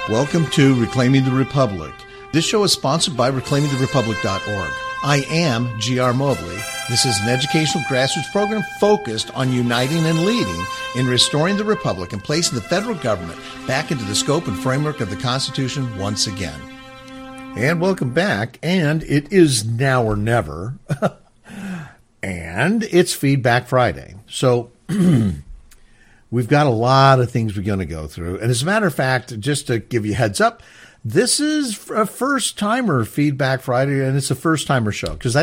Welcome to Reclaiming the Republic. This show is sponsored by reclaimingtherepublic.org. I am G.R. Mobley. This is an educational grassroots program focused on uniting and leading in restoring the Republic and placing the federal government back into the scope and framework of the Constitution once again. And welcome back. And it is now or never. And it's Feedback Friday. So we've got a lot of things we're going to go through. And as a matter of fact, just to give you a heads up, this is a first-timer Feedback Friday, and it's a first-timer show because I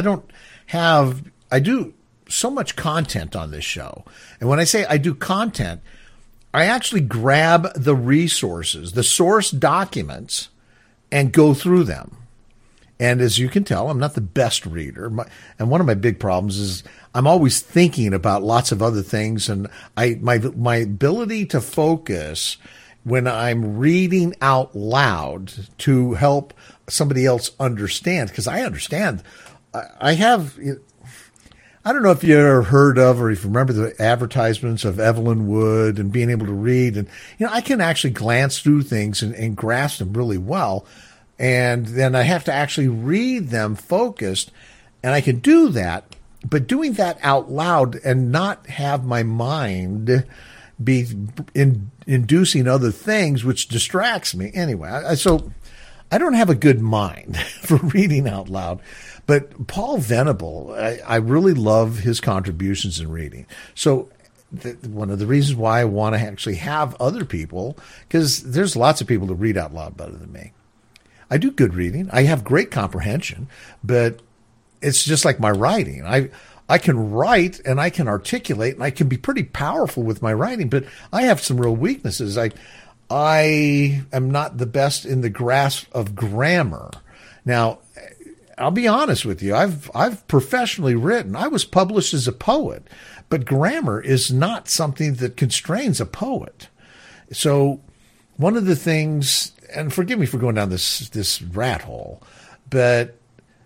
do so much content on this show. And when I say I do content, I actually grab the resources, the source documents, and go through them. And as you can tell, I'm not the best reader. And one of my big problems is I'm always thinking about lots of other things. And my ability to focus when I'm reading out loud to help somebody else understand, because I understand. I don't know if you ever heard of or if you remember the advertisements of Evelyn Wood and being able to read. And, I can actually glance through things and grasp them really well. And then I have to actually read them focused, and I can do that, but doing that out loud and not have my mind be inducing other things, which distracts me. Anyway, so I don't have a good mind for reading out loud. But Paul Venable, I really love his contributions in reading. So one of the reasons why I want to actually have other people, because there's lots of people that read out loud better than me. I do good reading. I have great comprehension, but it's just like my writing. I can write and I can articulate and I can be pretty powerful with my writing, but I have some real weaknesses. I am not the best in the grasp of grammar. Now, I'll be honest with you. I've professionally written. I was published as a poet, but grammar is not something that constrains a poet. So one of the things, and forgive me for going down this rat hole, but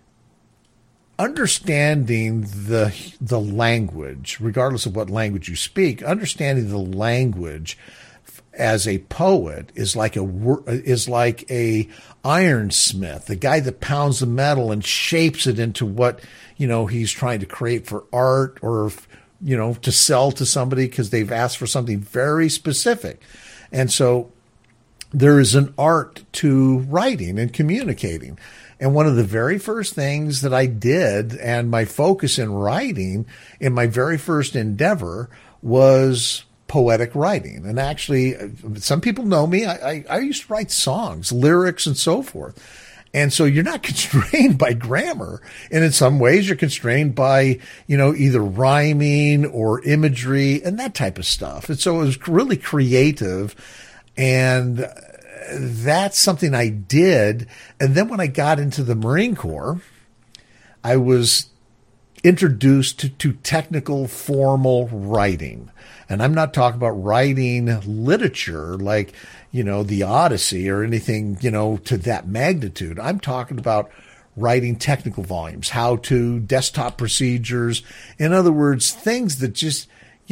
understanding the language, regardless of what language you speak, understanding the language as a poet is like a ironsmith, the guy that pounds the metal and shapes it into what he's trying to create for art or to sell to somebody because they've asked for something very specific. And so there is an art to writing and communicating. And one of the very first things that I did, and my focus in writing in my very first endeavor, was poetic writing. And actually, some people know me. I used to write songs, lyrics, and so forth. And so you're not constrained by grammar. And in some ways, you're constrained by, either rhyming or imagery and that type of stuff. And so it was really creative. And that's something I did. And then when I got into the Marine Corps, I was introduced to technical formal writing. And I'm not talking about writing literature like, the Odyssey or anything, to that magnitude. I'm talking about writing technical volumes, how-to, desktop procedures. In other words, things that just,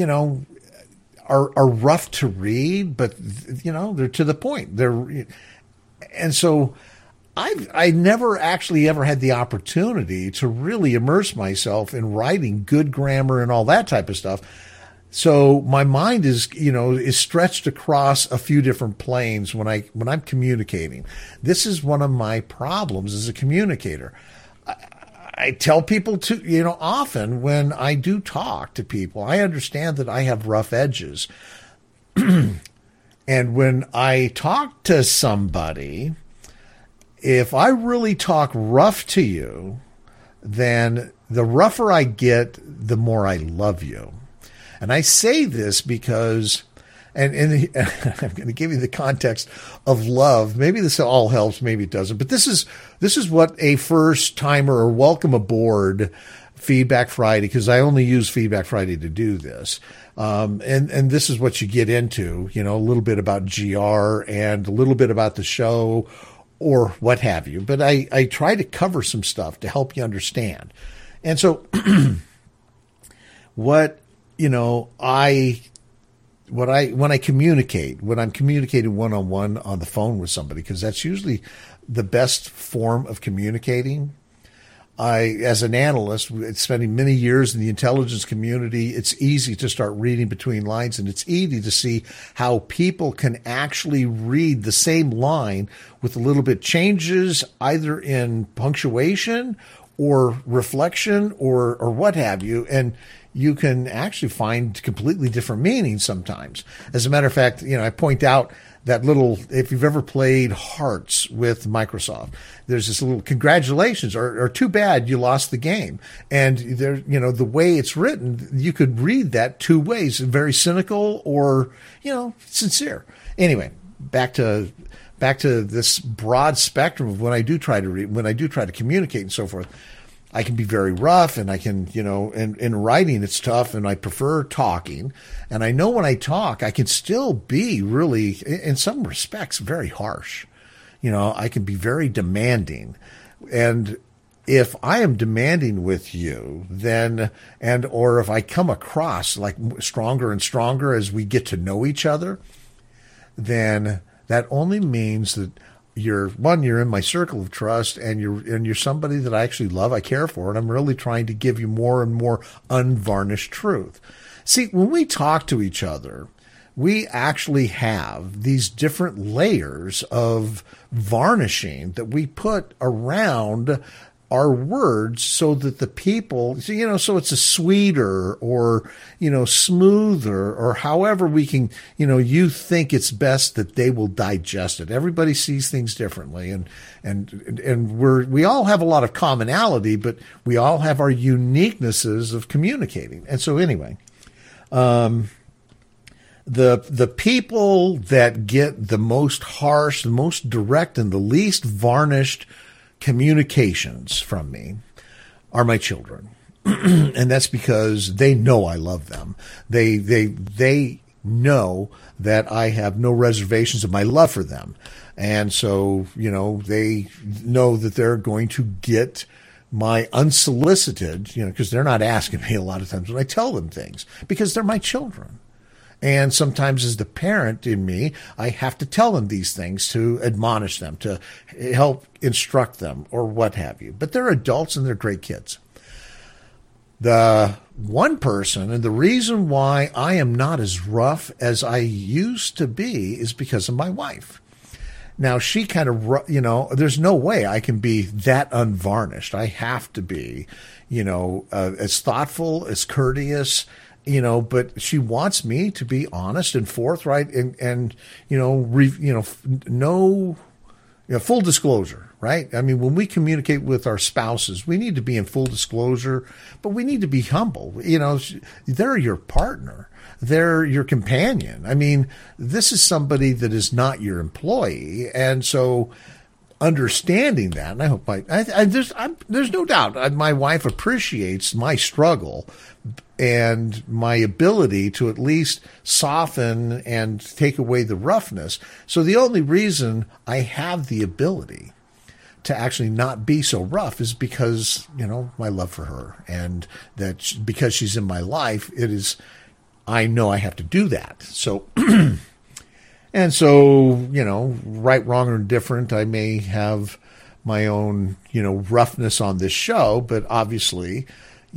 are rough to read, but they're to the point. And so I never actually ever had the opportunity to really immerse myself in writing good grammar and all that type of stuff. So my mind is stretched across a few different planes when I'm communicating. This is one of my problems as a communicator. I tell people to, often when I do talk to people, I understand that I have rough edges. And when I talk to somebody, if I really talk rough to you, then the rougher I get, the more I love you. And I say this because, and I'm going to give you the context of love. Maybe this all helps, maybe it doesn't. But this is what a first timer or welcome aboard Feedback Friday, because I only use Feedback Friday to do this. And this is what you get into, a little bit about GR and a little bit about the show or what have you. But I try to cover some stuff to help you understand. And so what, I when I communicate, when I'm communicating one-on-one on the phone with somebody, because that's usually the best form of communicating. As an analyst, spending many years in the intelligence community, it's easy to start reading between lines, and it's easy to see how people can actually read the same line with a little bit changes, either in punctuation or reflection or what have you. And you can actually find completely different meanings sometimes. As a matter of fact, I point out that little, if you've ever played Hearts with Microsoft, there's this little congratulations or too bad you lost the game. And there, the way it's written, you could read that two ways, very cynical or, sincere. Anyway, back to this broad spectrum of when I do try to communicate and so forth. I can be very rough, and I can, in writing it's tough, and I prefer talking. And I know when I talk, I can still be really, in some respects, very harsh. I can be very demanding. And if I am demanding with you, or if I come across like stronger and stronger as we get to know each other, then that only means that you're in my circle of trust, and you're somebody that I actually love, I care for, and I'm really trying to give you more and more unvarnished truth. See, when we talk to each other, we actually have these different layers of varnishing that we put around our words so that the people, so it's a sweeter or, smoother, or however we can, you think it's best that they will digest it. Everybody sees things differently, and we all have a lot of commonality, but we all have our uniquenesses of communicating. And so anyway, the people that get the most harsh, the most direct, and the least varnished communications from me are my children. And that's because they know I love them. They know that I have no reservations of my love for them. And so, they know that they're going to get my unsolicited, because they're not asking me a lot of times when I tell them things, because they're my children. And sometimes as the parent in me, I have to tell them these things to admonish them, to help instruct them or what have you. But they're adults and they're great kids. The one person, and the reason why I am not as rough as I used to be, is because of my wife. Now, she kind of, there's no way I can be that unvarnished. I have to be, as thoughtful, as courteous, but she wants me to be honest and forthright and full disclosure, right? I mean, when we communicate with our spouses, we need to be in full disclosure, but we need to be humble. They're your partner. They're your companion. I mean, this is somebody that is not your employee. And so understanding that, and I hope there's no doubt my wife appreciates my struggle and my ability to at least soften and take away the roughness. So the only reason I have the ability to actually not be so rough is because, my love for her, and that because she's in my life, I know I have to do that. So, and so, right, wrong, or indifferent, I may have my own, roughness on this show, but obviously,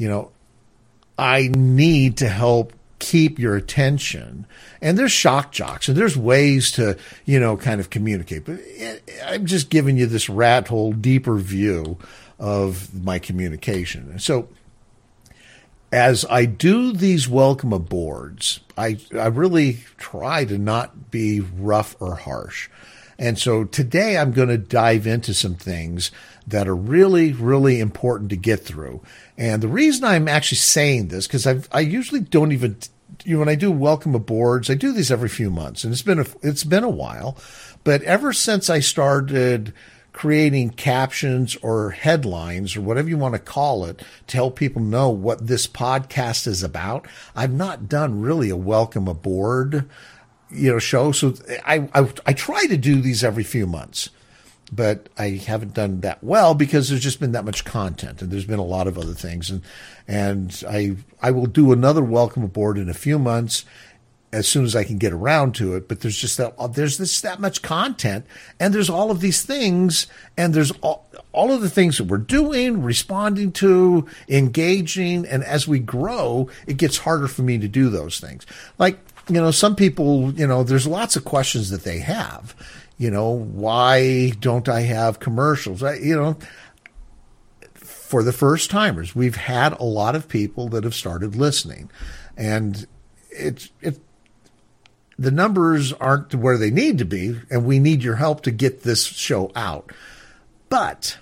I need to help keep your attention. And there's shock jocks, and there's ways to, kind of communicate. But I'm just giving you this rat hole, deeper view of my communication. And so as I do these welcome aboards, I really try to not be rough or harsh. And so today I'm going to dive into some things that are really, really important to get through. And the reason I'm actually saying this, because I usually don't even, when I do welcome aboards, I do these every few months, and it's been a while. But ever since I started creating captions or headlines or whatever you want to call it to help people know what this podcast is about, I've not done really a welcome aboard show. So I try to do these every few months, but I haven't done that well because there's just been that much content, and there's been a lot of other things. And I will do another welcome aboard in a few months. as soon as I can get around to it. But there's just that much content, and there's all of these things, and there's all of the things that we're doing, responding to, engaging. And as we grow, it gets harder for me to do those things. Like, some people, there's lots of questions that they have. Why don't I have commercials? For the first timers, we've had a lot of people that have started listening, and the numbers aren't where they need to be, and we need your help to get this show out. But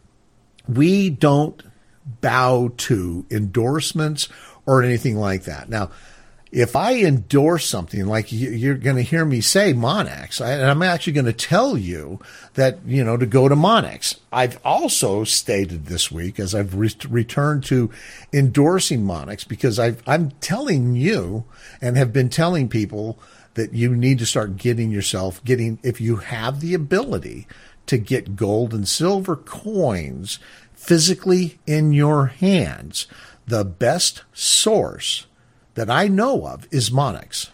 we don't bow to endorsements or anything like that. Now, if I endorse something, like you're going to hear me say Monex, and I'm actually going to tell you that, to go to Monex. I've also stated this week, as I've returned to endorsing Monex, because I'm telling you and have been telling people that you need to start if you have the ability to get gold and silver coins physically in your hands, the best source that I know of is Monex.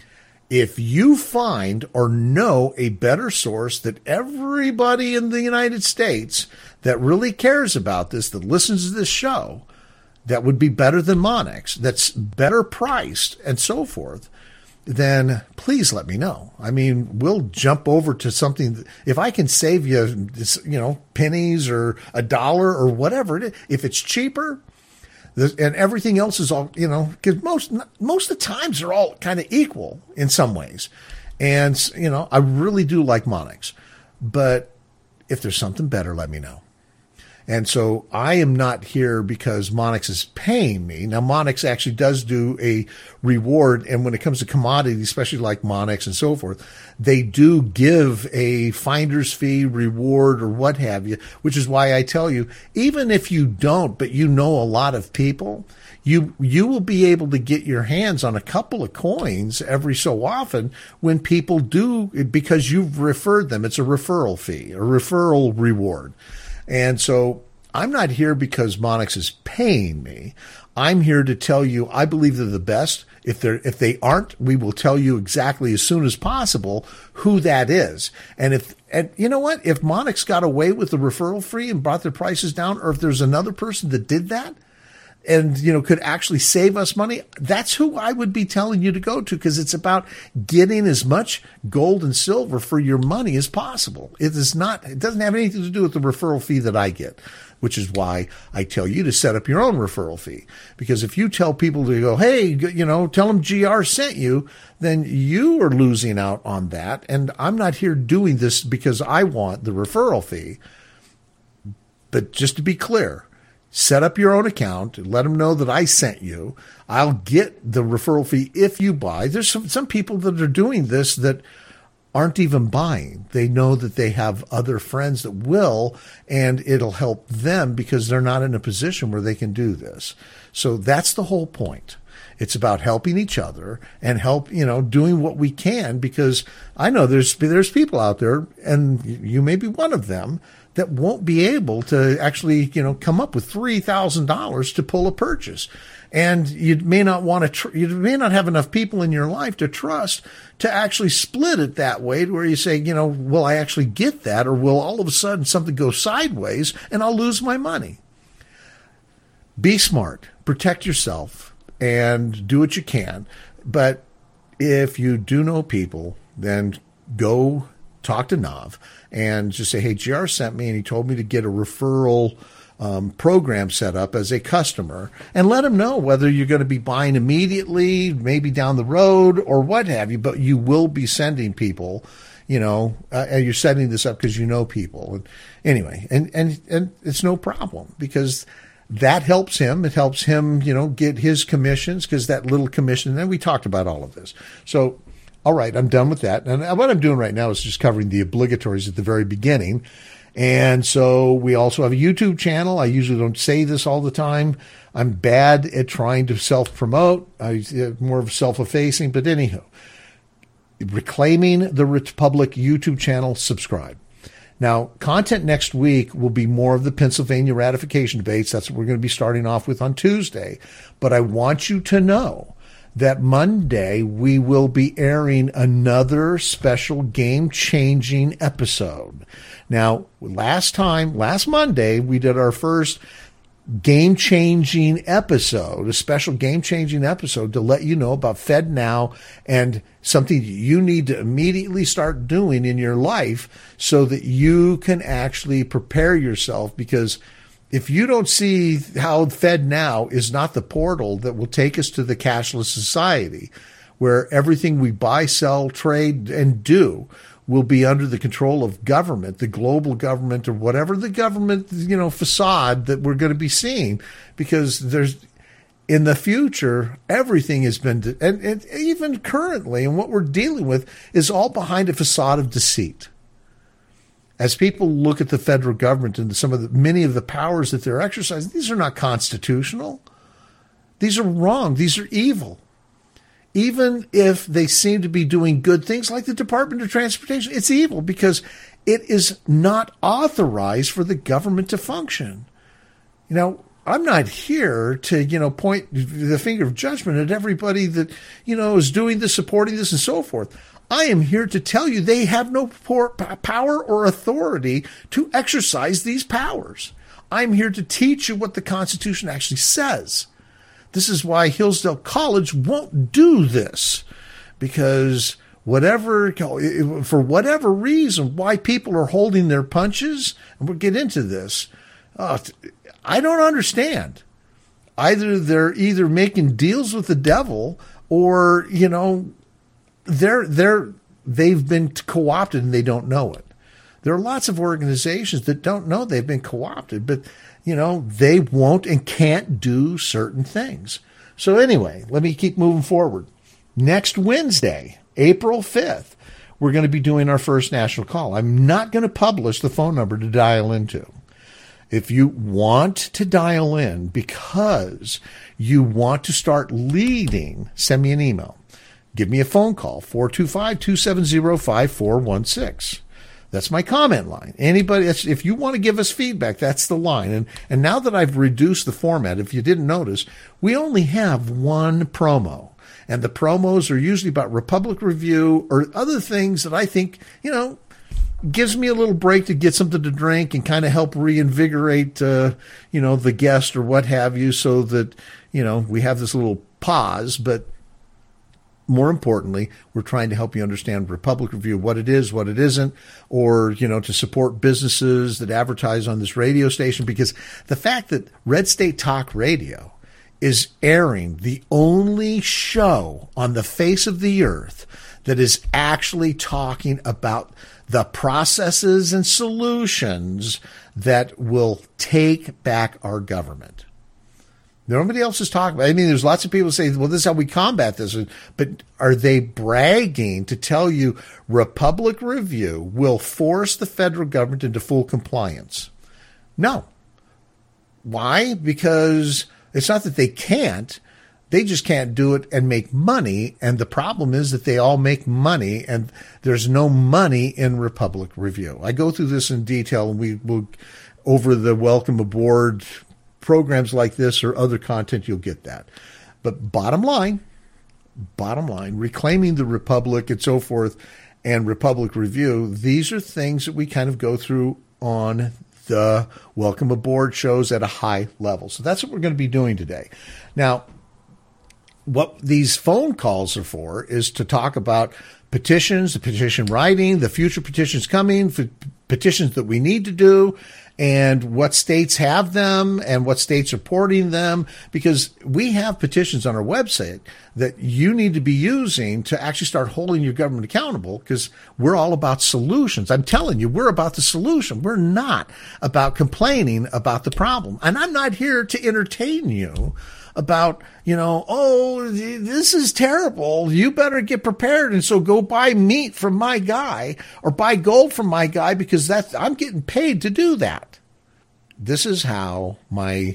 If you find or know a better source that everybody in the United States that really cares about this, that listens to this show, that would be better than Monex, that's better priced and so forth, then please let me know. I mean, we'll jump over to something. If I can save you, pennies or $1 or whatever it is, if it's cheaper, and everything else is all, because most of the times they're all kind of equal in some ways. And, I really do like Monex. But if there's something better, let me know. And so I am not here because Monex is paying me. Now, Monex actually does do a reward. And when it comes to commodities, especially like Monex and so forth, they do give a finder's fee reward or what have you, which is why I tell you, even if you don't, but a lot of people, you will be able to get your hands on a couple of coins every so often when people do, because you've referred them. It's a referral fee, a referral reward. And so I'm not here because Monex is paying me. I'm here to tell you I believe they're the best. If they aren't, we will tell you exactly as soon as possible who that is. And you know what? If Monex got away with the referral fee and brought their prices down, or if there's another person that did that and, could actually save us money, that's who I would be telling you to go to, because it's about getting as much gold and silver for your money as possible. It doesn't have anything to do with the referral fee that I get, which is why I tell you to set up your own referral fee. Because if you tell people to go, hey, tell them GR sent you, then you are losing out on that. And I'm not here doing this because I want the referral fee. But just to be clear, set up your own account and let them know that I sent you. I'll get the referral fee if you buy. There's some people that are doing this that aren't even buying. They know that they have other friends that will, and it'll help them because they're not in a position where they can do this. So that's the whole point. It's about helping each other and doing what we can, because I know there's people out there, and you may be one of them, that won't be able to actually, come up with $3,000 to pull a purchase. And you may not you may not have enough people in your life to trust to actually split it that way, to where you say, will I actually get that, or will all of a sudden something go sideways and I'll lose my money? Be smart, protect yourself, and do what you can. But if you do know people, then go talk to Nav and just say, hey, GR sent me and he told me to get a referral program set up as a customer, and let them know whether you're going to be buying immediately, maybe down the road, or what have you. But you will be sending people, and you're setting this up because you know people. And anyway, and it's no problem, because that helps him. It helps him, get his commissions, because that little commission. And then we talked about all of this. So, all right, I'm done with that. And what I'm doing right now is just covering the obligatories at the very beginning. And so we also have a YouTube channel. I usually don't say this all the time. I'm bad at trying to self-promote. I'm more of self-effacing. But anyhow, Reclaiming the Republic YouTube channel, subscribe. Now, content next week will be more of the Pennsylvania ratification debates. That's what we're going to be starting off with on Tuesday. But I want you to know that Monday we will be airing another special game-changing episode. Now, last Monday, we did our first game-changing episode, a special game-changing episode to let you know about FedNow and something you need to immediately start doing in your life so that you can actually prepare yourself, because if you don't see how FedNow is not the portal that will take us to the cashless society where everything we buy, sell, trade, and do will be under the control of government, the global government, or whatever the government, facade that we're going to be seeing, because there's, in the future, everything has been, and even currently, and what we're dealing with is all behind a facade of deceit. As people look at the federal government and many of the powers that they're exercising, these are not constitutional. These are wrong. These are evil. Even if they seem to be doing good things like the Department of Transportation, it's evil because it is not authorized for the government to function. I'm not here to, point the finger of judgment at everybody that, is doing this, supporting this, and so forth. I am here to tell you they have no power or authority to exercise these powers. I'm here to teach you what the Constitution actually says. This is why Hillsdale College won't do this, because for whatever reason, why people are holding their punches, and we'll get into this, I don't understand. They're either making deals with the devil, or they've been co-opted and they don't know it. There are lots of organizations that don't know they've been co-opted, but they won't and can't do certain things. So anyway, let me keep moving forward. Next Wednesday, April 5th, we're going to be doing our first national call. I'm not going to publish the phone number to dial into. If you want to dial in because you want to start leading, send me an email. Give me a phone call, 425-270-5416. That's my comment line. If you want to give us feedback, that's the line. And now that I've reduced the format, if you didn't notice, we only have one promo. And the promos are usually about Republic Review or other things that I think, gives me a little break to get something to drink and kind of help reinvigorate, the guest or what have you, so that, we have this little pause. But more importantly, we're trying to help you understand Republic Review, what it is, what it isn't, or, to support businesses that advertise on this radio station, because the fact that Red State Talk Radio is airing the only show on the face of the earth that is actually talking about the processes and solutions that will take back our government. Nobody else is talking about it. I mean, there's lots of people say, well, this is how we combat this. But are they bragging to tell you Republic Review will force the federal government into full compliance? No. Why? Because it's not that they can't. They just can't do it and make money. And the problem is that they all make money, and there's no money in Republic Review. I go through this in detail, and we will, over the Welcome Aboard programs like this or other content, you'll get that. But bottom line, reclaiming the Republic and so forth, and Republic Review, these are things that we kind of go through on the Welcome Aboard shows at a high level. So that's what we're going to be doing today. Now, what these phone calls are for is to talk about petitions, the petition writing, the future petitions coming, petitions that we need to do, and what states have them and what states are porting them, because we have petitions on our website that you need to be using to actually start holding your government accountable, because we're all about solutions. I'm telling you, we're about the solution. We're not about complaining about the problem. And I'm not here to entertain you about, oh, this is terrible. You better get prepared. And so go buy meat from my guy or buy gold from my guy, because I'm getting paid to do that. This is how I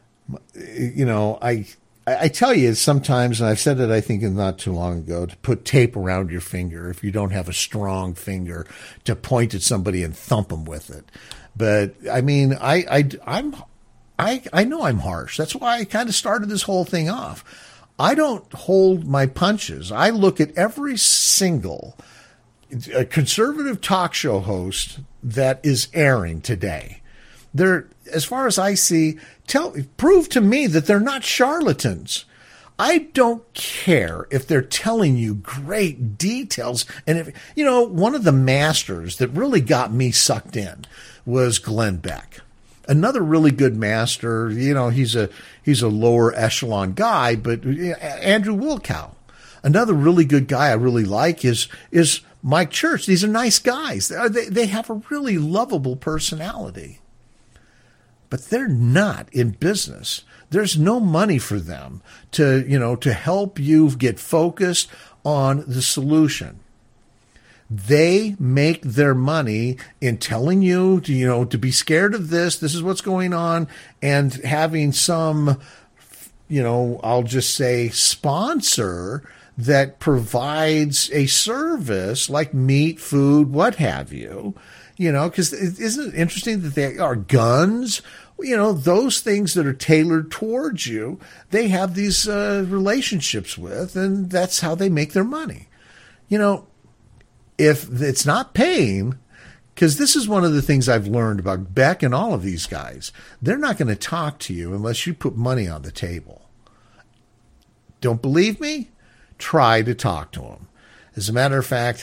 tell you sometimes, and I've said it, I think not too long ago, to put tape around your finger if you don't have a strong finger to point at somebody and thump them with it. But I mean, I know I'm harsh. That's why I kind of started this whole thing off. I don't hold my punches. I look at every single conservative talk show host that is airing today. They're, as far as I see, prove to me that they're not charlatans. I don't care if they're telling you great details. And if, one of the masters that really got me sucked in was Glenn Beck. Another really good master, he's a lower echelon guy, but Andrew Wilkow. Another really good guy I really like is Mike Church. These are nice guys. They have a really lovable personality. But they're not in business. There's no money for them to help you get focused on the solution. They make their money in telling you to be scared of this. This is what's going on, and having some, I'll just say sponsor that provides a service like meat, food, what have you. Because isn't it interesting that they are guns? Those things that are tailored towards you, they have these relationships with, and that's how they make their money. If it's not paying, because this is one of the things I've learned about Beck and all of these guys, they're not going to talk to you unless you put money on the table. Don't believe me? Try to talk to them. As a matter of fact,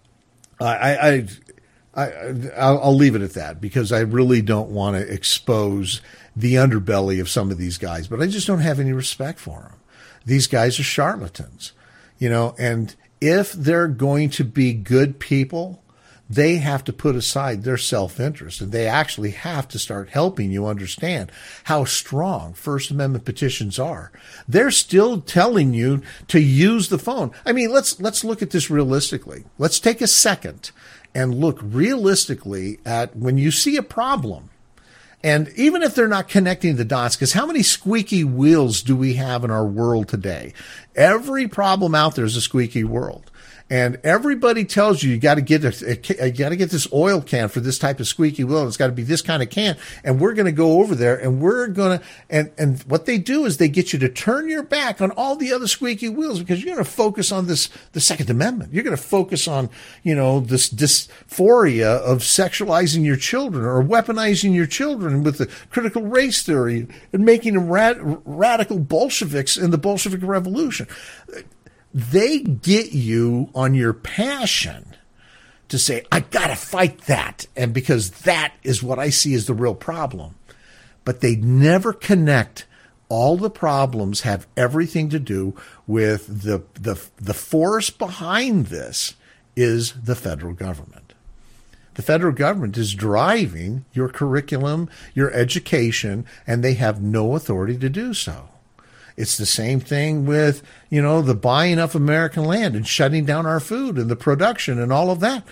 I'll leave it at that because I really don't want to expose the underbelly of some of these guys, but I just don't have any respect for them. These guys are charlatans, and if they're going to be good people, they have to put aside their self-interest, and they actually have to start helping you understand how strong First Amendment petitions are. They're still telling you to use the phone. I mean, let's look at this realistically. Let's take a second and look realistically at when you see a problem. And even if they're not connecting the dots, because how many squeaky wheels do we have in our world today? Every problem out there is a squeaky world. And everybody tells you got to get this oil can for this type of squeaky wheel. It's got to be this kind of can. And we're going to go over there and we're going to, and what they do is they get you to turn your back on all the other squeaky wheels because you're going to focus on the Second Amendment. You're going to focus on, this dysphoria of sexualizing your children or weaponizing your children with the critical race theory and making them radical Bolsheviks in the Bolshevik Revolution. They get you on your passion to say, I got to fight that. And because that is what I see as the real problem. But they never connect. All the problems have everything to do with the force behind this is the federal government. The federal government is driving your curriculum, your education, and they have no authority to do so. It's the same thing with, the buying of American land and shutting down our food and the production and all of that.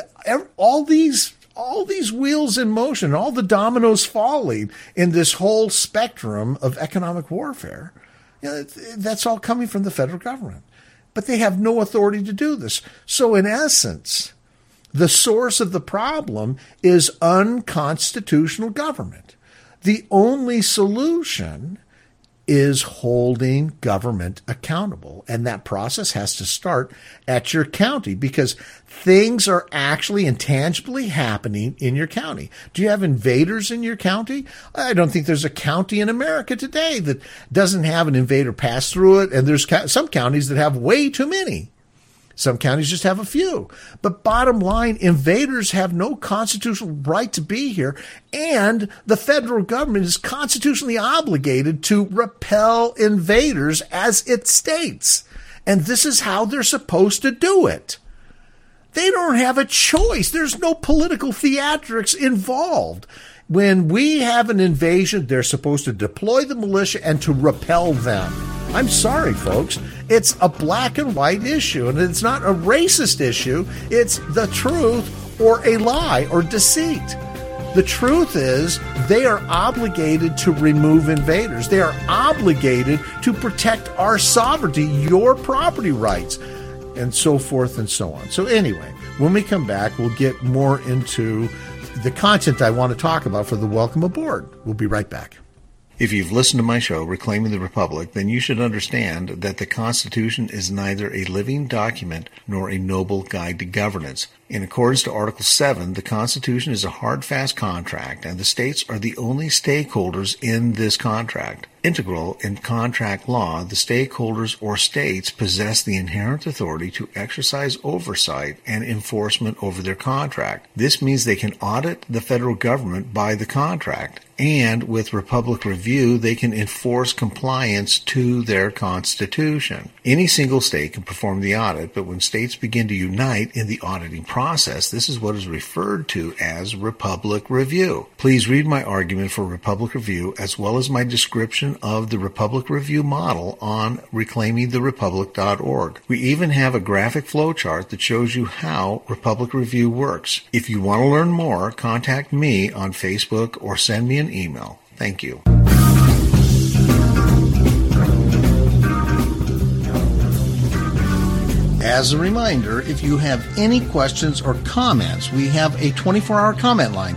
All these wheels in motion, all the dominoes falling in this whole spectrum of economic warfare, that's all coming from the federal government. But they have no authority to do this. So in essence, the source of the problem is unconstitutional government. The only solution is holding government accountable. And that process has to start at your county because things are actually intangibly happening in your county. Do you have invaders in your county? I don't think there's a county in America today that doesn't have an invader pass through it. And there's some counties that have way too many. Some counties just have a few. But bottom line, invaders have no constitutional right to be here, and the federal government is constitutionally obligated to repel invaders as it states. And this is how they're supposed to do it. They don't have a choice. There's no political theatrics involved. When we have an invasion, they're supposed to deploy the militia and to repel them. I'm sorry, folks. It's a black and white issue, and it's not a racist issue. It's the truth or a lie or deceit. The truth is they are obligated to remove invaders. They are obligated to protect our sovereignty, your property rights, and so forth and so on. So anyway, when we come back, we'll get more into the content I want to talk about for the Welcome Aboard. We'll be right back. If you've listened to my show, Reclaiming the Republic, then you should understand that the Constitution is neither a living document nor a noble guide to governance. In accordance to Article 7, the Constitution is a hard, fast contract, and the states are the only stakeholders in this contract. Integral in contract law, the stakeholders or states possess the inherent authority to exercise oversight and enforcement over their contract. This means they can audit the federal government by the contract, and with Republic Review, they can enforce compliance to their Constitution. Any single state can perform the audit, but when states begin to unite in the auditing process, this is what is referred to as Republic Review. Please read my argument for Republic Review as well as my description of the Republic Review model on reclaimingtherepublic.org. We even have a graphic flowchart that shows you how Republic Review works. If you want to learn more, contact me on Facebook or send me an email. Thank you. As a reminder, if you have any questions or comments, we have a 24-hour comment line,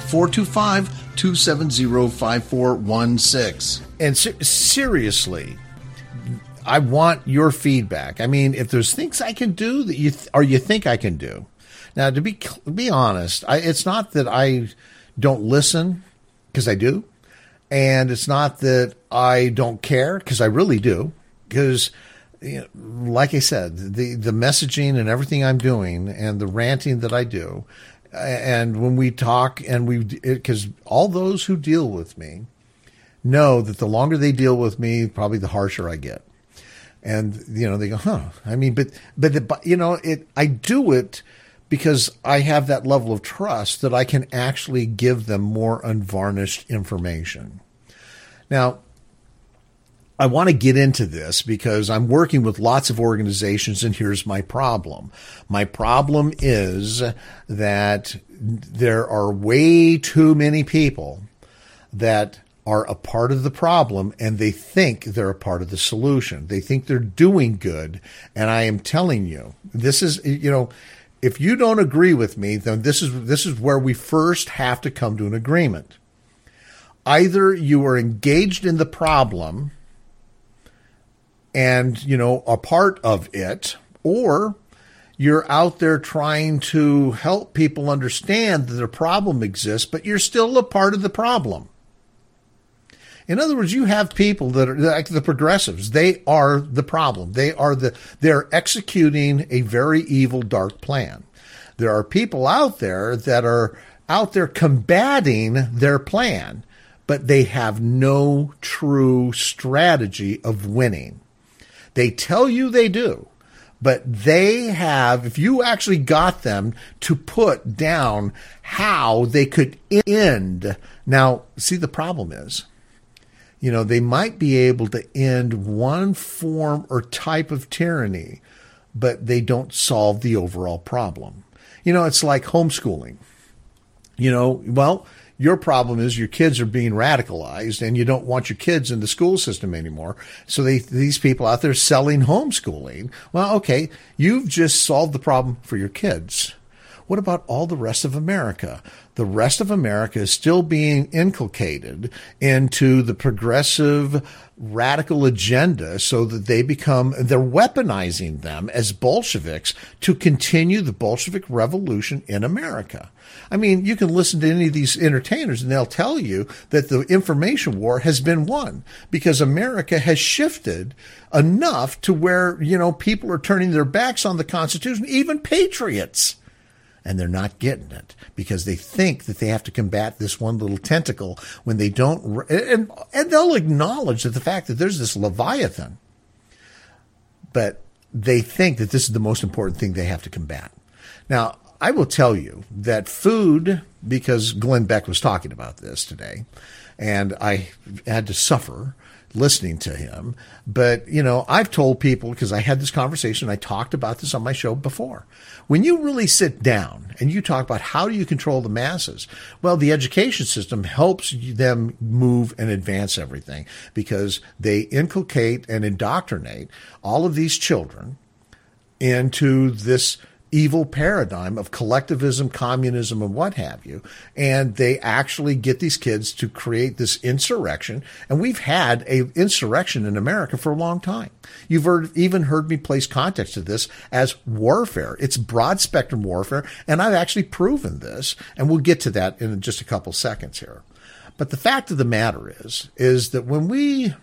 425-270-5416. And seriously, I want your feedback. I mean, if there's things I can do that you think I can do. Now, to be honest, it's not that I don't listen, because I do. And it's not that I don't care, because I really do. Because, like I said, the messaging and everything I'm doing and the ranting that I do, and when we talk because all those who deal with me know that the longer they deal with me, probably the harsher I get. And, they go, huh. I mean, I do it because I have that level of trust that I can actually give them more unvarnished information. Now, I want to get into this because I'm working with lots of organizations, and here's my problem. My problem is that there are way too many people that are a part of the problem, and they think they're a part of the solution. They think they're doing good, and I am telling you, this is, if you don't agree with me, then this is where we first have to come to an agreement. Either you are engaged in the problem and, a part of it, or you're out there trying to help people understand that the problem exists, but you're still a part of the problem. In other words, you have people that are like the progressives. They are the problem. They're executing a very evil, dark plan. There are people out there that are out there combating their plan, but they have no true strategy of winning. They tell you they do, but they have, if you actually got them to put down how they could end. Now, see, the problem is, they might be able to end one form or type of tyranny, but they don't solve the overall problem. It's like homeschooling. Your problem is your kids are being radicalized and you don't want your kids in the school system anymore. So these people out there selling homeschooling. Well, okay, you've just solved the problem for your kids. What about all the rest of America? The rest of America is still being inculcated into the progressive radical agenda so that they're weaponizing them as Bolsheviks to continue the Bolshevik revolution in America. I mean, you can listen to any of these entertainers and they'll tell you that the information war has been won because America has shifted enough to where, people are turning their backs on the Constitution, even patriots. And they're not getting it because they think that they have to combat this one little tentacle when they don't. And they'll acknowledge that the fact that there's this Leviathan, but they think that this is the most important thing they have to combat. Now, I will tell you that food, because Glenn Beck was talking about this today, and I had to suffer listening to him. But, I've told people, because I had this conversation, I talked about this on my show before. When you really sit down and you talk about how do you control the masses, well, the education system helps them move and advance everything because they inculcate and indoctrinate all of these children into this evil paradigm of collectivism, communism, and what have you. And they actually get these kids to create this insurrection. And we've had an insurrection in America for a long time. You've even heard me place context to this as warfare. It's broad spectrum warfare. And I've actually proven this. And we'll get to that in just a couple seconds here. But the fact of the matter is that when we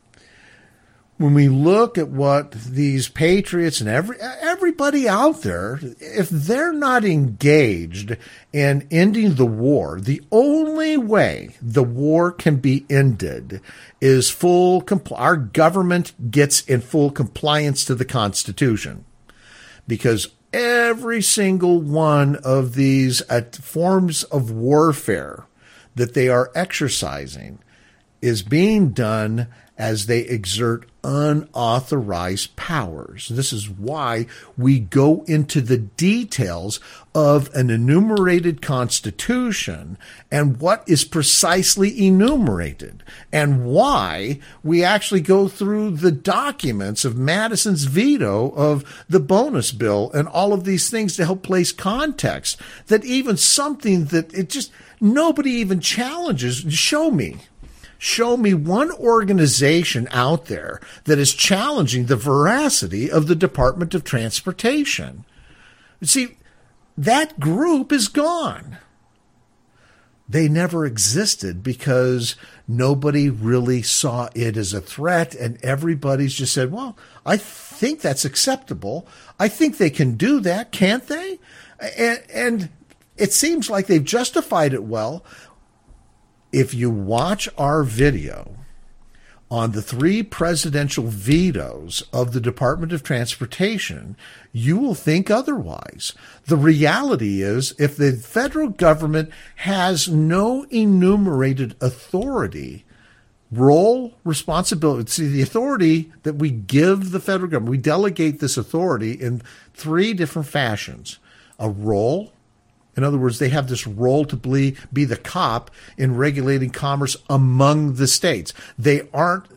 look at what these patriots and everybody out there, if they're not engaged in ending the war, the only way the war can be ended is our government gets in full compliance to the Constitution. Because every single one of these forms of warfare that they are exercising is being done as they exert unauthorized powers. This is why we go into the details of an enumerated constitution and what is precisely enumerated, and why we actually go through the documents of Madison's veto of the bonus bill and all of these things to help place context that even something that it just nobody even challenges. Show me one organization out there that is challenging the veracity of the Department of Transportation. See, that group is gone. They never existed because nobody really saw it as a threat, and everybody's just said, well, I think that's acceptable. I think they can do that, can't they? And it seems like they've justified it well. If you watch our video on the 3 presidential vetoes of the Department of Transportation, you will think otherwise. The reality is, if the federal government has no enumerated authority, role, responsibility, see, the authority that we give the federal government, we delegate this authority in 3 different fashions. A role. In other words, they have this role to be the cop in regulating commerce among the states. They aren't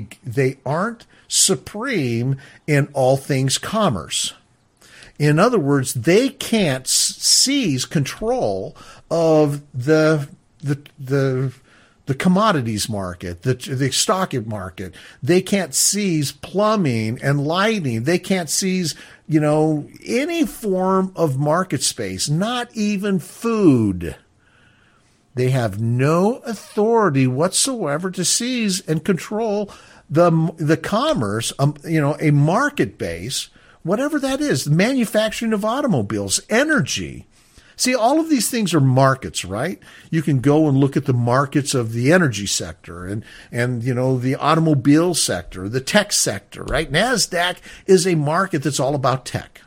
supreme in all things commerce. In other words, they can't seize control of the commodities market, the stock market. They can't seize plumbing and lighting. They can't seize, any form of market space, not even food. They have no authority whatsoever to seize and control the commerce, a market base, whatever that is, the manufacturing of automobiles, energy. See, all of these things are markets, right? You can go and look at the markets of the energy sector and the automobile sector, the tech sector, right? NASDAQ is a market that's all about tech.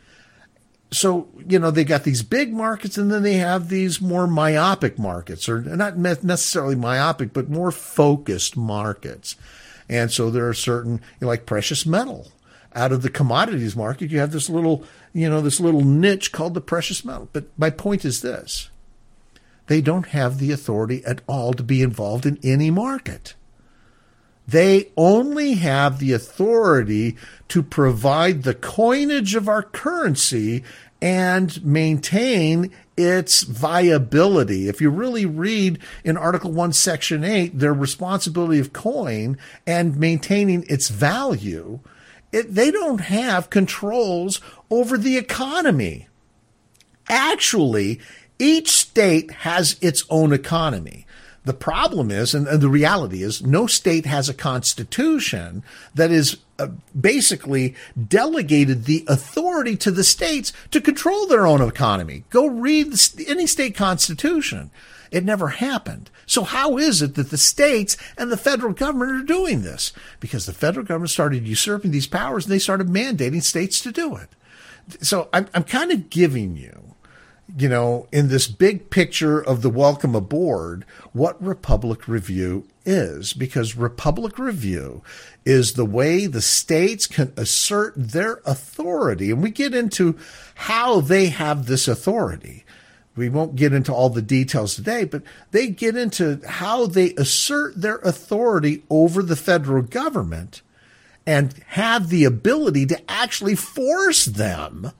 So, they got these big markets, and then they have these more myopic markets, or not necessarily myopic, but more focused markets. And so there are certain, like precious metal. Out of the commodities market, you have this little niche called the precious metal. But my point is this: they don't have the authority at all to be involved in any market. They only have the authority to provide the coinage of our currency and maintain its viability. If you really read in Article 1, Section 8, their responsibility of coin and maintaining its value, they don't have controls over the economy. Actually, each state has its own economy. The problem is, and the reality is, no state has a constitution that is basically delegated the authority to the states to control their own economy. Go read any state constitution. It never happened. So how is it that the states and the federal government are doing this? Because the federal government started usurping these powers, and they started mandating states to do it. So I'm kind of giving you, in this big picture of the welcome aboard, what Republic Review is. Because Republic Review is the way the states can assert their authority. And we get into how they have this authority. We won't get into all the details today, but they get into how they assert their authority over the federal government and have the ability to actually force them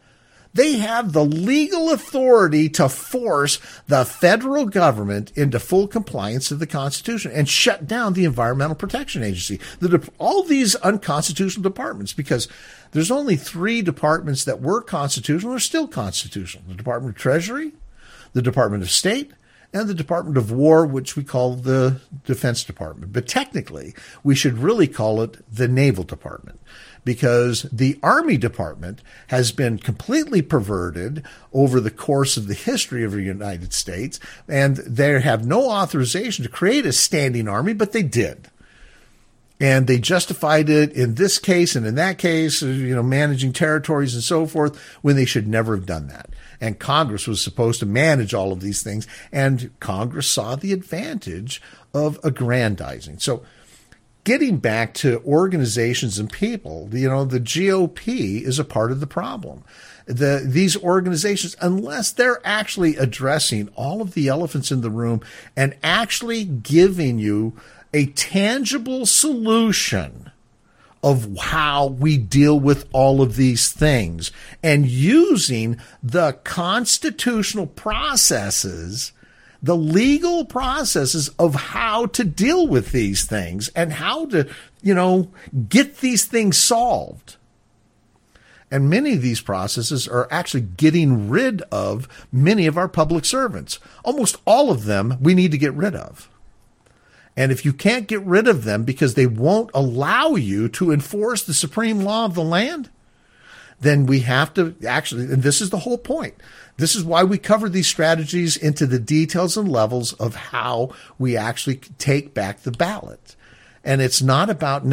They have the legal authority to force the federal government into full compliance of the Constitution and shut down the Environmental Protection Agency. All these unconstitutional departments, because there's only 3 departments that were constitutional or still constitutional. The Department of Treasury, the Department of State, and the Department of War, which we call the Defense Department. But technically, we should really call it the Naval Department, because the Army Department has been completely perverted over the course of the history of the United States, and they have no authorization to create a standing army, but they did. And they justified it in this case and in that case, managing territories and so forth, when they should never have done that. And Congress was supposed to manage all of these things, and Congress saw the advantage of aggrandizing. So getting back to organizations and people, the GOP is a part of the problem. These organizations, unless they're actually addressing all of the elephants in the room and actually giving you a tangible solution of how we deal with all of these things, and using the constitutional processes, the legal processes of how to deal with these things and how to, get these things solved. And many of these processes are actually getting rid of many of our public servants. Almost all of them we need to get rid of. And if you can't get rid of them because they won't allow you to enforce the supreme law of the land, then we have to actually, and this is the whole point. This is why we cover these strategies into the details and levels of how we actually take back the ballot. And it's not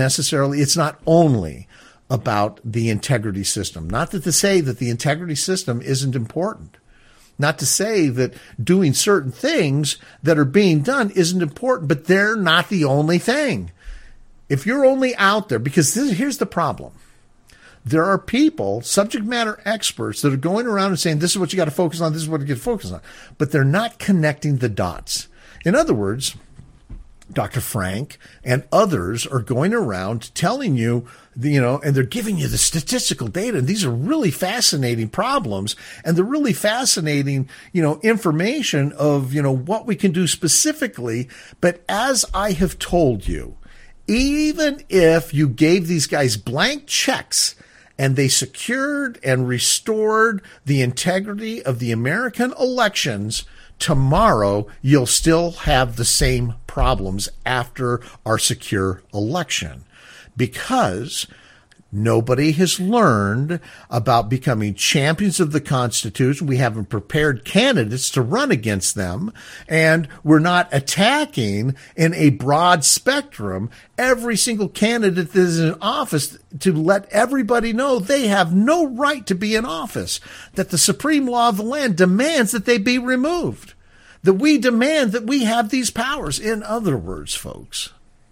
only about the integrity system. Not to say that the integrity system isn't important. Not to say that doing certain things that are being done isn't important, but they're not the only thing. If you're only out there, because here's the problem. There are people, subject matter experts, that are going around and saying, this is what you got to focus on, this is what you got to focus on. But they're not connecting the dots. In other words, Dr. Frank and others are going around telling you, and they're giving you the statistical data. And these are really fascinating problems. And they're really fascinating, information of, what we can do specifically. But as I have told you, even if you gave these guys blank checks and they secured and restored the integrity of the American elections, tomorrow you'll still have the same problems after our secure election, because nobody has learned about becoming champions of the Constitution. We haven't prepared candidates to run against them, and we're not attacking in a broad spectrum every single candidate that is in office to let everybody know they have no right to be in office, that the supreme law of the land demands that they be removed, that we demand that we have these powers. In other words, folks,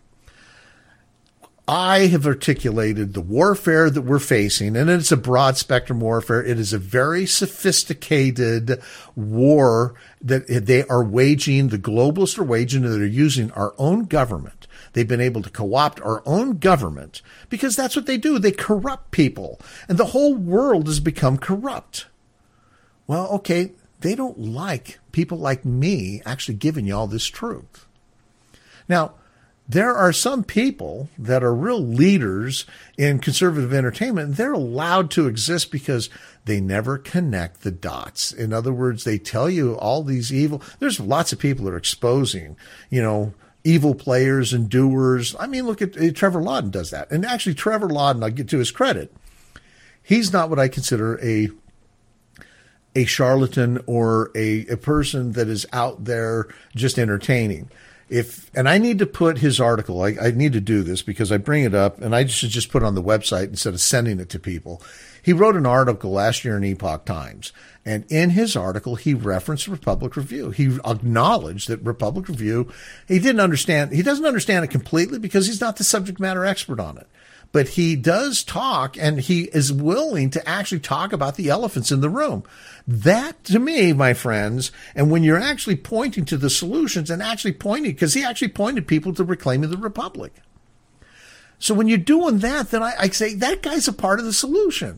I have articulated the warfare that we're facing, and it's a broad spectrum warfare. It is a very sophisticated war that they are waging, the globalists are waging, that are using our own government. They've been able to co-opt our own government because that's what they do. They corrupt people, and the whole world has become corrupt. Well, okay, they don't like people like me actually giving you all this truth. Now, there are some people that are real leaders in conservative entertainment, and they're allowed to exist because they never connect the dots. In other words, they tell you all these evil. There's lots of people that are exposing, evil players and doers. I mean, look at Trevor Lawden does that. And actually, Trevor Lawden, I'll get to his credit, he's not what I consider a charlatan or a person that is out there just entertaining. And I need to put his article, I need to do this because I bring it up and I should just put it on the website instead of sending it to people. He wrote an article last year in Epoch Times, and in his article, he referenced Republic Review. He acknowledged that Republic Review, he doesn't understand it completely because he's not the subject matter expert on it. But he does talk, and he is willing to actually talk about the elephants in the room. That, to me, my friends, and when you're actually pointing to the solutions and actually pointing, because he actually pointed people to reclaiming the republic. So when you're doing that, then I say that guy's a part of the solution.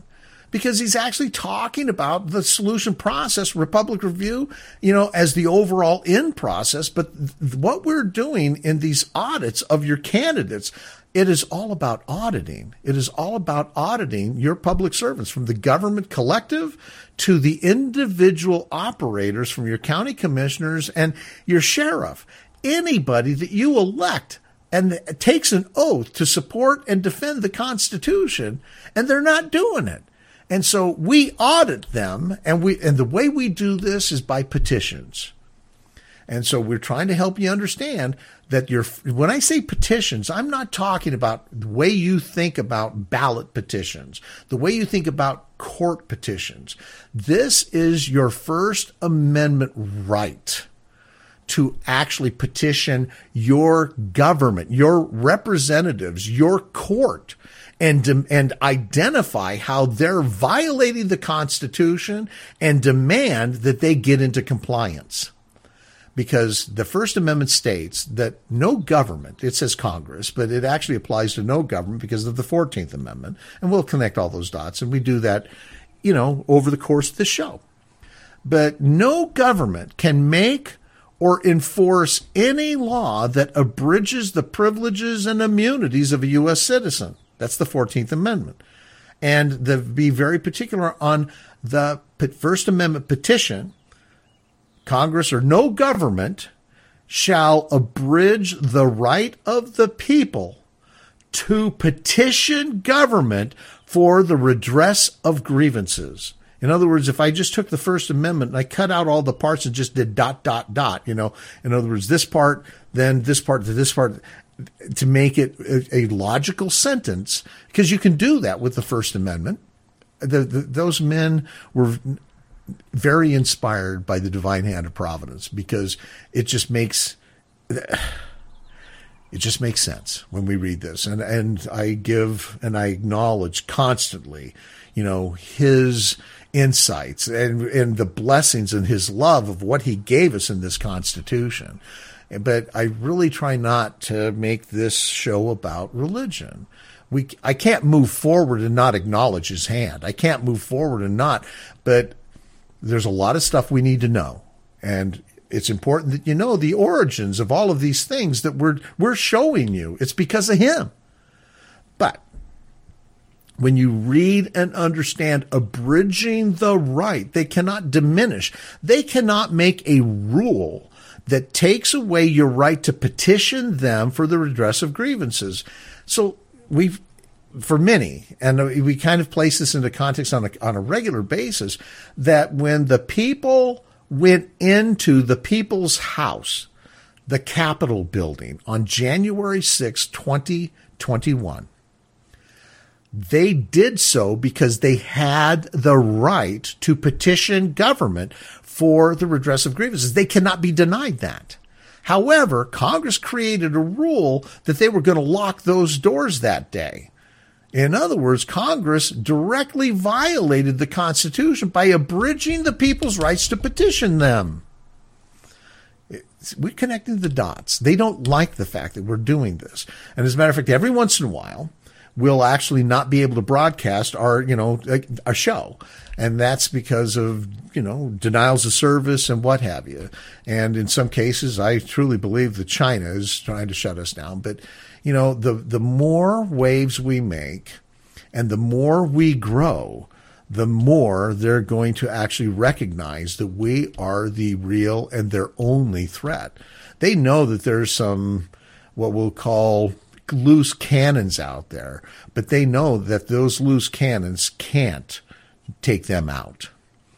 because he's actually talking about the solution process, Republic Review, as the overall end process. But what we're doing in these audits of your candidates, it is all about auditing. It is all about auditing your public servants, from the government collective to the individual operators, from your county commissioners and your sheriff, anybody that you elect and takes an oath to support and defend the Constitution, and they're not doing it. And so we audit them, and the way we do this is by petitions. And so we're trying to help you understand that when I say petitions, I'm not talking about the way you think about ballot petitions, the way you think about court petitions. This is your First Amendment right to actually petition your government, your representatives, your court, and identify how they're violating the Constitution and demand that they get into compliance. Because the First Amendment states that no government, it says Congress, but it actually applies to no government because of the 14th Amendment. And we'll connect all those dots, and we do that, over the course of the show. But no government can make or enforce any law that abridges the privileges and immunities of a U.S. citizen. That's the 14th Amendment. And be very particular on the First Amendment petition. Congress or no government shall abridge the right of the people to petition government for the redress of grievances. In other words, if I just took the First Amendment and I cut out all the parts and just did ... in other words, this part, then this part to this part, to make it a logical sentence, because you can do that with the First Amendment. Those men were very inspired by the divine hand of providence, because it just makes sense when we read this. And I give and I acknowledge constantly, his insights and the blessings and his love of what he gave us in this Constitution. But I really try not to make this show about religion. I can't move forward and not acknowledge his hand. I can't move forward and not, but there's a lot of stuff we need to know. And it's important that you know the origins of all of these things that we're showing you. It's because of him. But when you read and understand abridging the right, they cannot diminish. They cannot make a rule that takes away your right to petition them for the redress of grievances. So for many, and we kind of place this into context on a regular basis, that when the people went into the People's House, the Capitol building, on January 6, 2021, they did so because they had the right to petition government for the redress of grievances. They cannot be denied that. However, Congress created a rule that they were going to lock those doors that day. In other words, Congress directly violated the Constitution by abridging the people's rights to petition them. We're connecting the dots. They don't like the fact that we're doing this. And as a matter of fact, every once in a while, we'll actually not be able to broadcast our show. And that's because of, denials of service and what have you. And in some cases, I truly believe that China is trying to shut us down. But, the more waves we make and the more we grow, the more they're going to actually recognize that we are the real and their only threat. They know that there's some, what we'll call, loose cannons out there, but they know that those loose cannons can't take them out.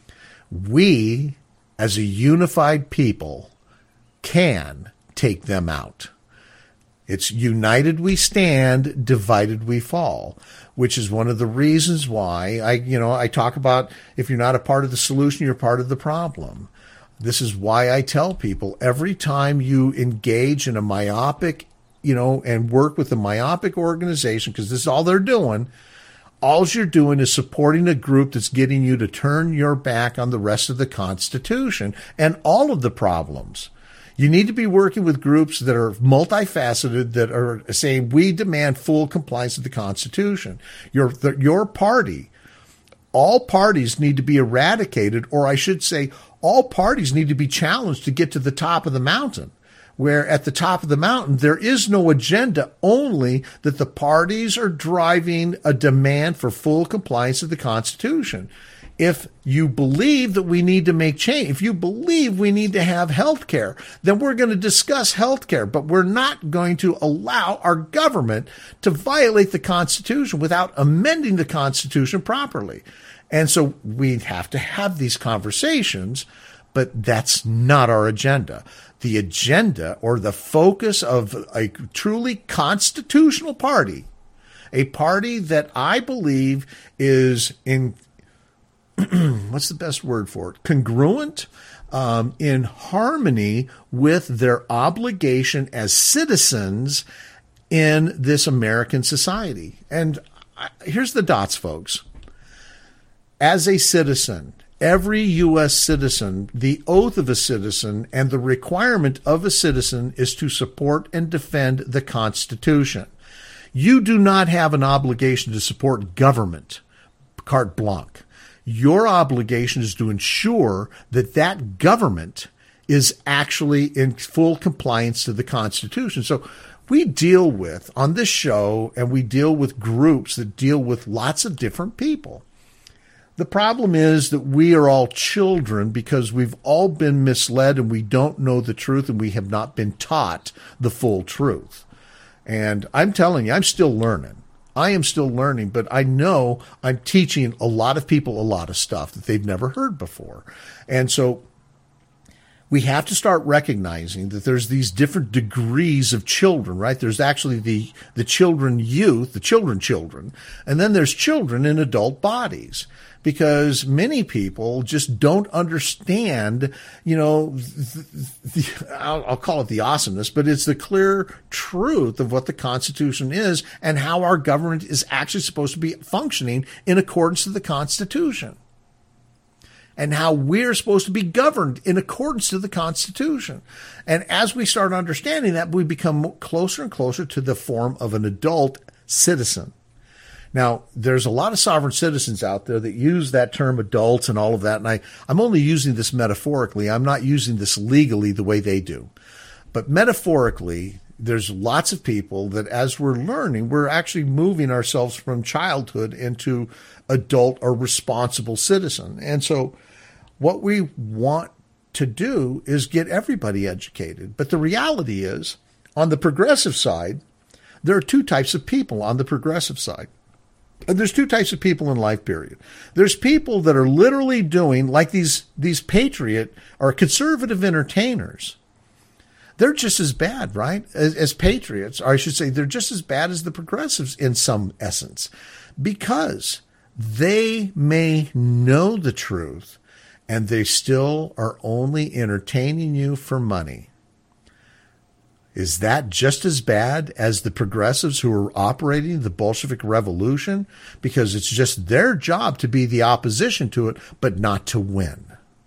We, as a unified people, can take them out. It's united we stand, divided we fall, which is one of the reasons why I talk about, if you're not a part of the solution, you're part of the problem. This is why I tell people, every time you engage in a myopic and work with a myopic organization, because this is all they're doing, all you're doing is supporting a group that's getting you to turn your back on the rest of the Constitution and all of the problems. You need to be working with groups that are multifaceted, that are saying, we demand full compliance with the Constitution. Your party all parties need to be eradicated, or I should say, all parties need to be challenged to get to the top of the mountain. Where at the top of the mountain, there is no agenda, only that the parties are driving a demand for full compliance with the Constitution. If you believe that we need to make change, if you believe we need to have health care, then we're going to discuss health care, but we're not going to allow our government to violate the Constitution without amending the Constitution properly. And so we have to have these conversations, but that's not our agenda. The agenda or the focus of a truly constitutional party, a party that I believe is in, what's the best word for it? Congruent, in harmony with their obligation as citizens in this American society. And here's the dots, folks. As a citizen, every U.S. citizen, the oath of a citizen and the requirement of a citizen is to support and defend the Constitution. You do not have an obligation to support government, carte blanche. Your obligation is to ensure that that government is actually in full compliance to the Constitution. So we deal with, on this show, and we deal with groups that deal with lots of different people. The problem is that we are all children because we've all been misled and we don't know the truth and we have not been taught the full truth. And I'm telling you, I'm still learning. I am still learning, but I know I'm teaching a lot of people a lot of stuff that they've never heard before. And so we have to start recognizing that there's these different degrees of children, right? There's actually the children youth, the children, and then there's children in adult bodies. Because many people just don't understand, I'll call it the awesomeness, but it's the clear truth of what the Constitution is and how our government is actually supposed to be functioning in accordance to the Constitution. And how we're supposed to be governed in accordance to the Constitution. And as we start understanding that, we become closer and closer to the form of an adult citizen. Now, there's a lot of sovereign citizens out there that use that term adults and all of that. And I'm only using this metaphorically. I'm not using this legally the way they do. But metaphorically, there's lots of people that as we're learning, we're actually moving ourselves from childhood into adult or responsible citizen. And so what we want to do is get everybody educated. But the reality is, on the progressive side, there are two types of people on the progressive side. And there's two types of people in life, period. There's people that are literally doing like these patriot or conservative entertainers. They're just as bad, right, as patriots. Or I should say they're just as bad as the progressives in some essence, because they may know the truth and they still are only entertaining you for money. Is that just as bad as the progressives who are operating the Bolshevik Revolution? Because it's just their job to be the opposition to it, but not to win.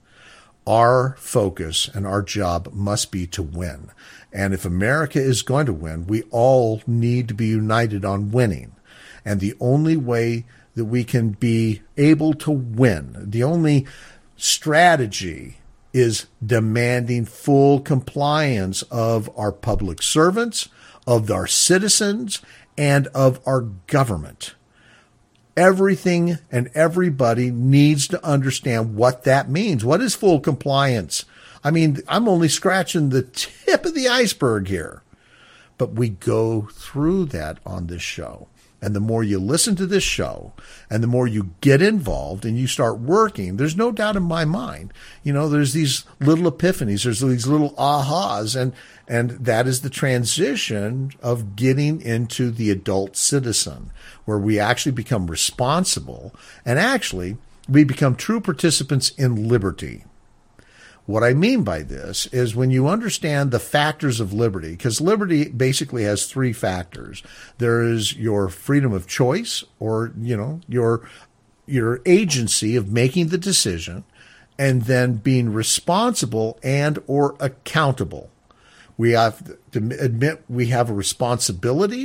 Our focus and our job must be to win. And if America is going to win, we all need to be united on winning. And the only way that we can be able to win, the only strategy is demanding full compliance of our public servants, of our citizens, and of our government. Everything and everybody needs to understand what that means. What is full compliance? I mean, I'm only scratching the tip of the iceberg here. But we go through that on this show. And the more you listen to this show and the more you get involved and you start working, there's no doubt in my mind, there's these little epiphanies, there's these little ahas, and that is the transition of getting into the adult citizen, where we actually become responsible and actually we become true participants in liberty. What I mean by this is when you understand the factors of liberty, because liberty basically has three factors. There is your freedom of choice, or, your agency of making the decision, and then being responsible and or accountable. We have to admit we have a responsibility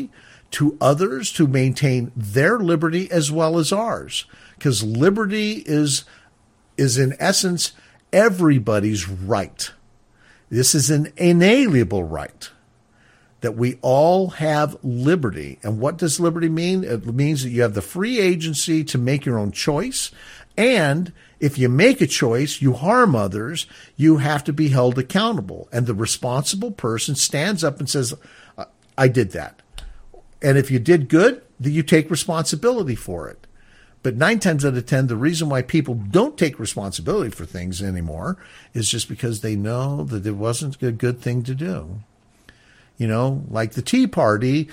to others to maintain their liberty as well as ours. Because liberty is in essence everybody's right. This is an inalienable right, that we all have liberty. And what does liberty mean? It means that you have the free agency to make your own choice. And if you make a choice, you harm others, you have to be held accountable. And the responsible person stands up and says, I did that. And if you did good, then you take responsibility for it. But 9 times out of 10, the reason why people don't take responsibility for things anymore is just because they know that it wasn't a good thing to do. You know, like the Tea Party,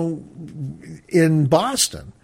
in Boston.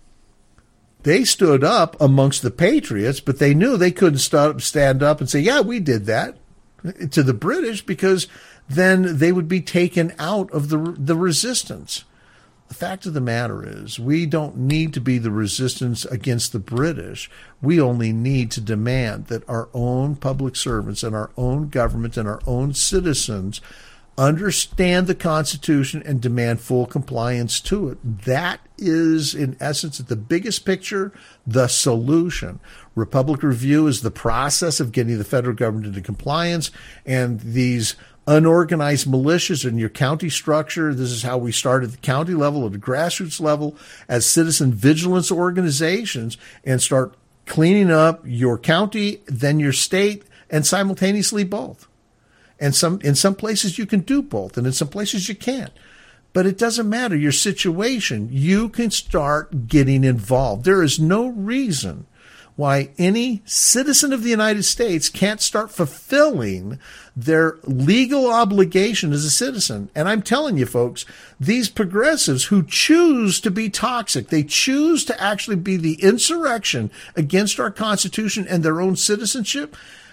They stood up amongst the patriots, but they knew they couldn't stand up and say, yeah, we did that to the British, because then they would be taken out of the resistance. The fact of the matter is, we don't need to be the resistance against the British. We only need to demand that our own public servants and our own government and our own citizens understand the Constitution and demand full compliance to it. That is, in essence, the biggest picture, the solution. Republic Review is the process of getting the federal government into compliance, and these unorganized militias in your county structure. This is how we start at the county level, at the grassroots level, as citizen vigilance organizations, and start cleaning up your county, then your state, and simultaneously both. And in some places you can do both, and in some places you can't. But it doesn't matter your situation. You can start getting involved. There is no reason why any citizen of the United States can't start fulfilling their legal obligation as a citizen. And I'm telling you, folks, these progressives who choose to be toxic, they choose to actually be the insurrection against our Constitution and their own citizenship.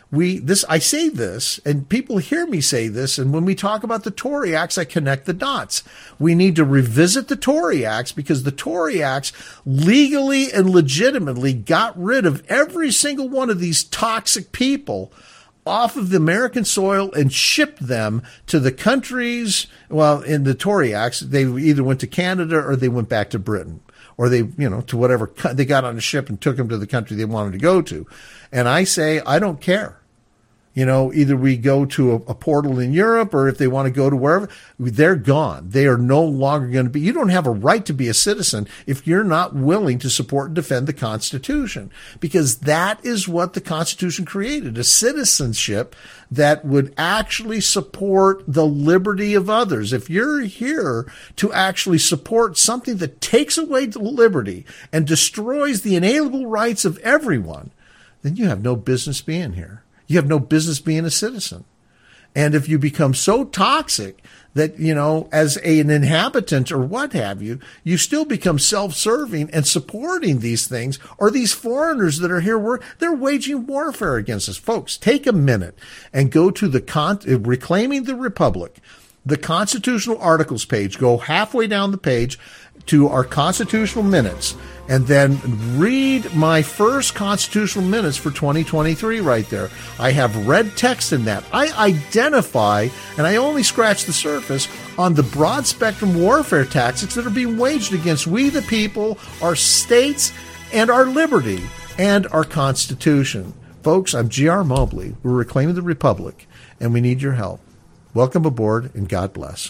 I say this, and people hear me say this, and when we talk about the Tory Acts, I connect the dots. We need to revisit the Tory Acts, because the Tory Acts legally and legitimately got rid of every single one of these toxic people off of the American soil and shipped them to the countries. Well, in the Tory Acts, they either went to Canada or they went back to Britain, or they, to whatever, they got on a ship and took them to the country they wanted to go to. And I say, I don't care. Either we go to a portal in Europe, or if they want to go to wherever, they're gone. They are no longer going to be. You don't have a right to be a citizen if you're not willing to support and defend the Constitution, because that is what the Constitution created, a citizenship that would actually support the liberty of others. If you're here to actually support something that takes away the liberty and destroys the inalienable rights of everyone, then you have no business being here. You have no business being a citizen. And if you become so toxic that, as an inhabitant or what have you, you still become self-serving and supporting these things, or these foreigners that are here, they're waging warfare against us. Folks, take a minute and go to the Reclaiming the Republic, the Constitutional Articles page. Go halfway down the page to our constitutional minutes, and then read my first constitutional minutes for 2023 right there. I have red text in that. I identify, and I only scratch the surface on the broad spectrum warfare tactics that are being waged against we the people, our states, and our liberty, and our Constitution. Folks, I'm G.R. Mobley. We're Reclaiming the Republic, and we need your help. Welcome aboard, and God bless.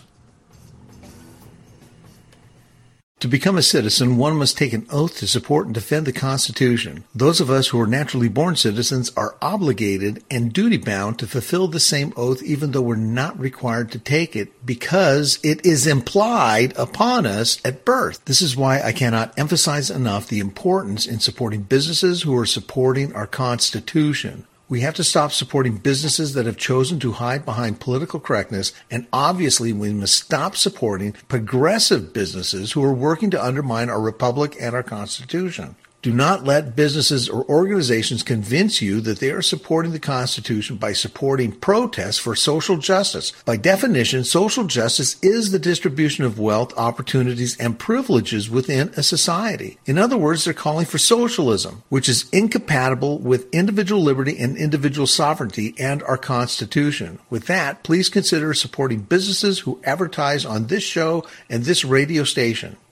To become a citizen, one must take an oath to support and defend the Constitution. Those of us who are naturally born citizens are obligated and duty-bound to fulfill the same oath, even though we're not required to take it, because it is implied upon us at birth. This is why I cannot emphasize enough the importance in supporting businesses who are supporting our Constitution. We have to stop supporting businesses that have chosen to hide behind political correctness, and obviously we must stop supporting progressive businesses who are working to undermine our republic and our Constitution. Do not let businesses or organizations convince you that they are supporting the Constitution by supporting protests for social justice. By definition, social justice is the distribution of wealth, opportunities, and privileges within a society. In other words, they're calling for socialism, which is incompatible with individual liberty and individual sovereignty and our Constitution. With that, please consider supporting businesses who advertise on this show and this radio station.